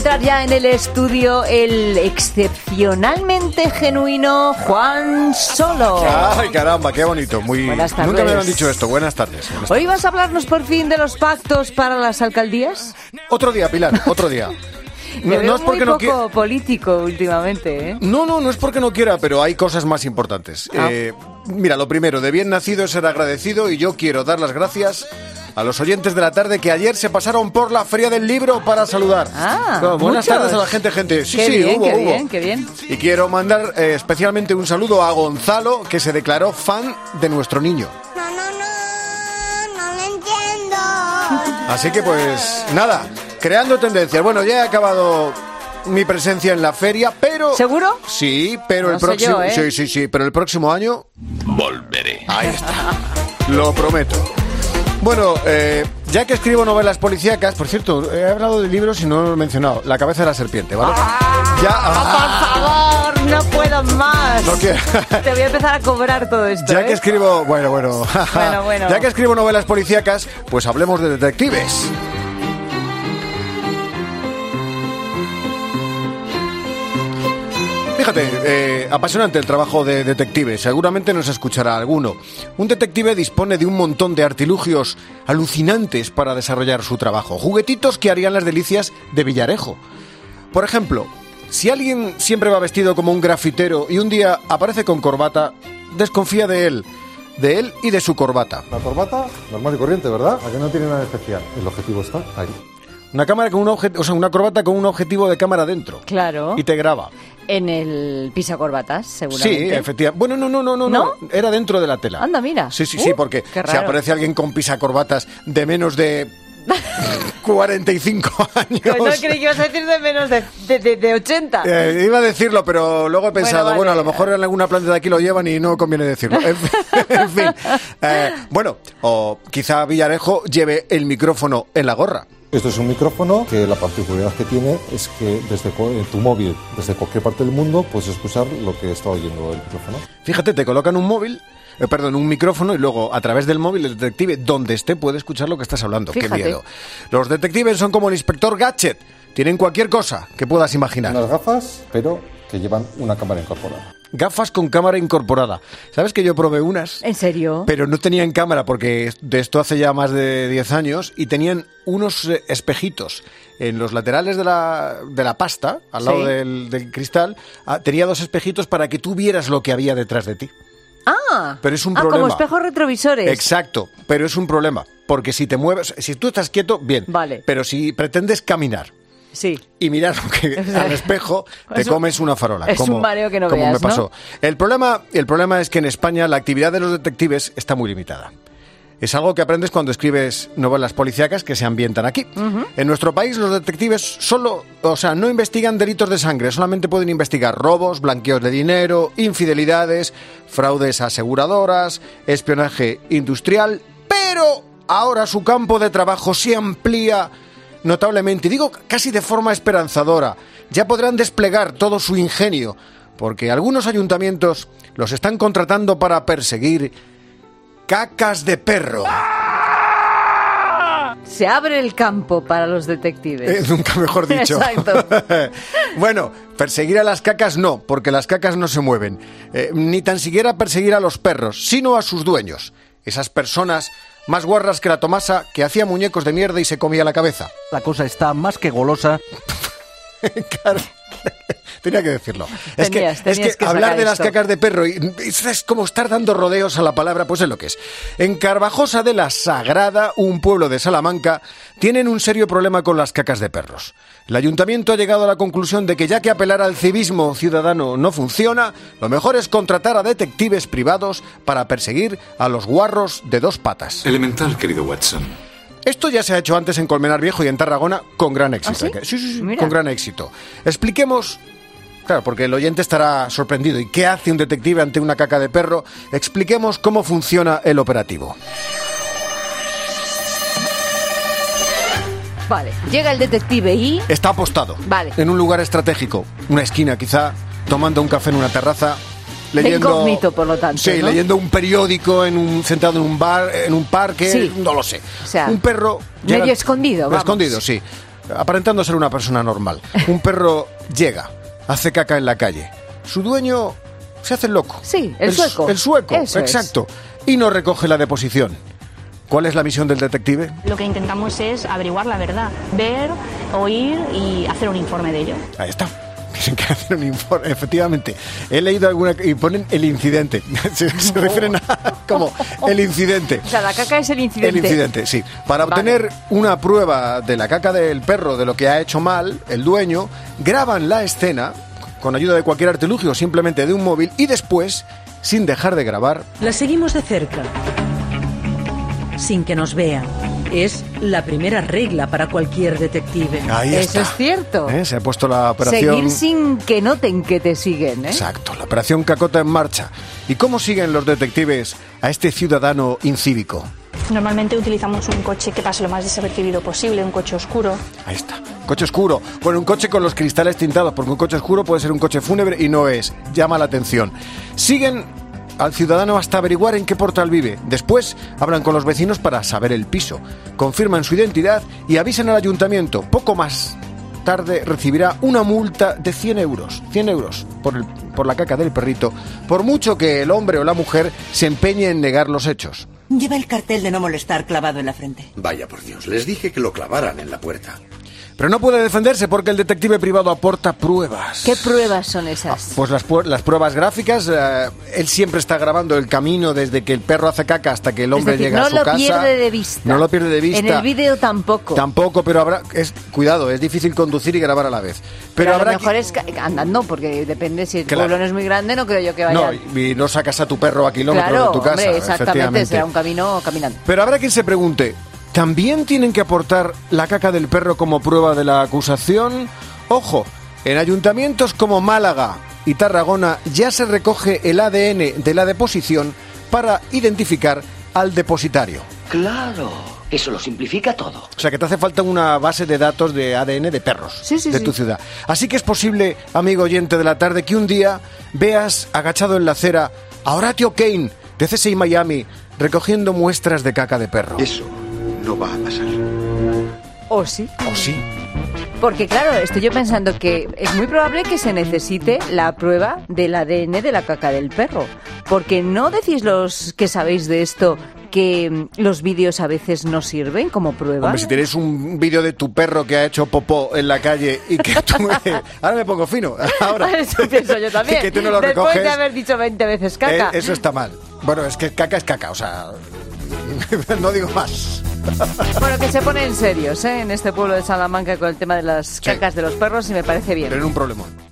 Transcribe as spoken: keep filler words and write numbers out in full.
entrar ya en el estudio el excepcionalmente genuino Juan Solo. Ay, caramba, qué bonito. Muy... Buenas tardes. Nunca me habían dicho esto. Buenas tardes. Buenas ¿Hoy tardes. vas a hablarnos por fin de los pactos para las alcaldías? Otro día, Pilar, otro día. Me No, veo no es porque muy no poco quiera. político últimamente, ¿eh? No, no, no es porque no quiera, pero hay cosas más importantes. Ah. Eh, mira, lo primero, de bien nacido es ser agradecido y yo quiero dar las gracias a los oyentes de la tarde que ayer se pasaron por la Feria del Libro para saludar. Ah, Bueno, buenas muchos. tardes a la gente, gente. Sí, Qué sí, bien, hubo, qué hubo. bien, qué bien. Y quiero mandar eh, especialmente un saludo a Gonzalo, que se declaró fan de nuestro niño. No, no, no, no lo entiendo. Así que pues nada, creando tendencias. Bueno, ya he acabado mi presencia en la feria, pero... ¿Seguro? Sí, pero No el sé próximo... yo, ¿eh? Sí, sí, sí, pero el próximo año... Volveré. Ahí está. Lo prometo. Bueno, eh, ya que escribo novelas policíacas, por cierto, he hablado de libros y no lo he mencionado. La cabeza de la serpiente, ¿vale? Ya... ¡Ah, por favor! ¡No puedo más! No quiero. Te voy a empezar a cobrar todo esto, Ya ¿eh? que escribo... Bueno, bueno. Bueno, bueno. Ya que escribo novelas policíacas, pues hablemos de detectives. Fíjate, eh, apasionante el trabajo de detective, seguramente nos escuchará alguno. Un detective dispone de un montón de artilugios alucinantes para desarrollar su trabajo, juguetitos que harían las delicias de Villarejo. Por ejemplo, si alguien siempre va vestido como un grafitero y un día aparece con corbata, desconfía de él, de él y de su corbata. La corbata, normal y corriente, ¿verdad? ¿A que no tiene nada especial? El objetivo está ahí. Una cámara con un obje- o sea, una corbata con un objetivo de cámara dentro. Claro. Y te graba. En el pisacorbatas, Sí, seguramente. efectivamente. Bueno, no, no, no, no, ¿No? no. Era dentro de la tela. Anda, mira. Sí, sí, sí, Uh, porque qué si raro. aparece alguien con pisacorbatas de menos de cuarenta y cinco años. Pues no creí que ibas a decir de menos de, de, de, de ochenta. Eh, iba a decirlo, pero luego he pensado, bueno, Bueno, vale. a lo mejor en alguna planta de aquí lo llevan y no conviene decirlo. En, en fin. Eh, bueno, o quizá Villarejo lleve el micrófono en la gorra. Esto es un micrófono que la particularidad que tiene es que desde co- en tu móvil, desde cualquier parte del mundo, puedes escuchar lo que está oyendo el micrófono. Fíjate, te colocan un móvil, eh, perdón, un micrófono y luego a través del móvil el detective, donde esté, puede escuchar lo que estás hablando. Fíjate. Qué miedo. Los detectives son como el inspector Gadget. Tienen cualquier cosa que puedas imaginar. Unas gafas, pero que llevan una cámara incorporada. Gafas con cámara incorporada. ¿Sabes que yo probé unas? ¿En serio? Pero no tenían cámara porque de esto hace ya más de diez años y tenían unos eh, espejitos en los laterales de la, de la pasta, al lado Sí. del, del cristal. Ah, tenía dos espejitos para que tú vieras lo que había detrás de ti. Ah, Pero es un ah, problema. como espejos retrovisores. Exacto, pero es un problema. Porque si te mueves, si tú estás quieto, bien. Vale. Pero si pretendes caminar Sí. y mirar lo que, al espejo, te Es un- comes una farola. es un mareo que no como veas, me pasó. ¿no? El problema, el problema es que en España la actividad de los detectives está muy limitada. Es algo que aprendes cuando escribes novelas policíacas que se ambientan aquí. En nuestro país los detectives solo, o sea, no investigan delitos de sangre, solamente pueden investigar robos, blanqueos de dinero, infidelidades, fraudes a aseguradoras, espionaje industrial, pero ahora su campo de trabajo se amplía notablemente, y digo casi de forma esperanzadora. Ya podrán desplegar todo su ingenio, porque algunos ayuntamientos los están contratando para perseguir cacas de perro. Se abre el campo para los detectives. Eh, nunca mejor dicho. Exacto. Bueno, perseguir a las cacas no, porque las cacas no se mueven. Eh, ni tan siquiera perseguir a los perros, sino a sus dueños. Esas personas más guarras que la Tomasa que hacía muñecos de mierda y se comía la cabeza. La cosa está más que golosa. Claro. Tenía que decirlo. Es que, Tenías, es tenías que que hablar sacar de las esto. cacas de perro y, es como estar dando rodeos a la palabra, pues es lo que es. En Carvajosa de la Sagrada, un pueblo de Salamanca, tienen un serio problema con las cacas de perros. El ayuntamiento ha llegado a la conclusión de que ya que apelar al civismo ciudadano no funciona, lo mejor es contratar a detectives privados para perseguir a los guarros de dos patas. Elemental, querido Watson. Esto ya se ha hecho antes en Colmenar Viejo y en Tarragona con gran éxito. ¿Ah, sí? Sí, sí, sí, Mira. con gran éxito. Expliquemos, claro, porque el oyente estará sorprendido. ¿Y qué hace un detective ante una caca de perro? Expliquemos cómo funciona el operativo. Vale, llega el detective y... Está apostado. Vale. En un lugar estratégico, una esquina quizá, tomando un café en una terraza, leyendo... De incógnito, por lo tanto, Sí, ¿no? leyendo un periódico en un sentado en un bar, en un parque, Sí. no lo sé. O sea, un perro... medio escondido, vamos. Escondido, sí. aparentando ser una persona normal. Un perro llega, hace caca en la calle. Su dueño se hace el loco. Sí, el sueco. El sueco, Eso exacto. Y no recoge la deposición. ¿Cuál es la misión del detective? Lo que intentamos es averiguar la verdad, ver, oír y hacer un informe de ello. Ahí está. Tienen que hacer un informe, efectivamente. He leído alguna y ponen el incidente. Se, se refieren a como el incidente. O sea, la caca es el incidente. El incidente, sí. Para Vale. obtener una prueba de la caca del perro, de lo que ha hecho mal el dueño, graban la escena con ayuda de cualquier artilugio, simplemente de un móvil, y después, sin dejar de grabar, La seguimos de cerca, sin que nos vean. Es la primera regla para cualquier detective. ahí Eso está. es cierto. ¿Eh? Se ha puesto la operación... Seguir sin que noten que te siguen, ¿eh? Exacto, la operación Cacota en marcha. ¿Y cómo siguen los detectives a este ciudadano incívico? Normalmente utilizamos un coche que pase lo más desapercibido posible, un coche oscuro. Ahí está. Coche oscuro. Bueno, un coche con los cristales tintados, porque un coche oscuro puede ser un coche fúnebre y no es. Llama la atención. Siguen al ciudadano hasta averiguar en qué portal vive. Después hablan con los vecinos para saber el piso. Confirman su identidad y avisan al ayuntamiento. Poco más tarde recibirá una multa de cien euros. cien euros por, el, por la caca del perrito, por mucho que el hombre o la mujer se empeñe en negar los hechos. Lleva el cartel de no molestar clavado en la frente. Vaya por Dios, les dije que lo clavaran en la puerta. Pero no puede defenderse porque el detective privado aporta pruebas. ¿Qué pruebas son esas? Pues las, pu- las pruebas gráficas. Eh, él siempre está grabando el camino desde que el perro hace caca hasta que el hombre es decir, llega no a su lo casa. pierde de vista. No lo pierde de vista. En el vídeo tampoco. Tampoco, pero habrá... Es, cuidado, es difícil conducir y grabar a la vez. Pero, Pero a habrá lo mejor que- es ca- andando, porque depende si el Claro. pueblo no es muy grande, no creo yo que vaya. No, y y no sacas a tu perro a kilómetros claro, de tu casa. hombre, exactamente, efectivamente. será un camino caminando. Pero habrá quien se pregunte, ¿también tienen que aportar la caca del perro como prueba de la acusación? Ojo, en ayuntamientos como Málaga y Tarragona ya se recoge el A D N de la deposición para identificar al depositario. Claro, eso lo simplifica todo. O sea que te hace falta una base de datos de A D N de perros Sí, sí, de sí. tu ciudad. Así que es posible, amigo oyente de la tarde, que un día veas agachado en la acera a Horatio Kane de C S I Miami recogiendo muestras de caca de perro. Eso no va a pasar. ¿O sí? ¿O sí? Porque claro, estoy yo pensando que es muy probable que se necesite la prueba del A D N de la caca del perro. Porque no decís los que sabéis de esto que mm, los vídeos a veces no sirven como prueba. Hombre, si tenéis un vídeo de tu perro que ha hecho popó en la calle y que tú... Ahora me pongo fino. Ahora. Eso pienso yo también. Que tú no lo Después recoges. de haber dicho veinte veces caca. Eh, eso está mal. Bueno, es que caca es caca, o sea... no digo más. Bueno, que se ponen serios, ¿eh? En este pueblo de Salamanca con el tema de las Sí. cacas de los perros y me parece bien. Pero en un problemón.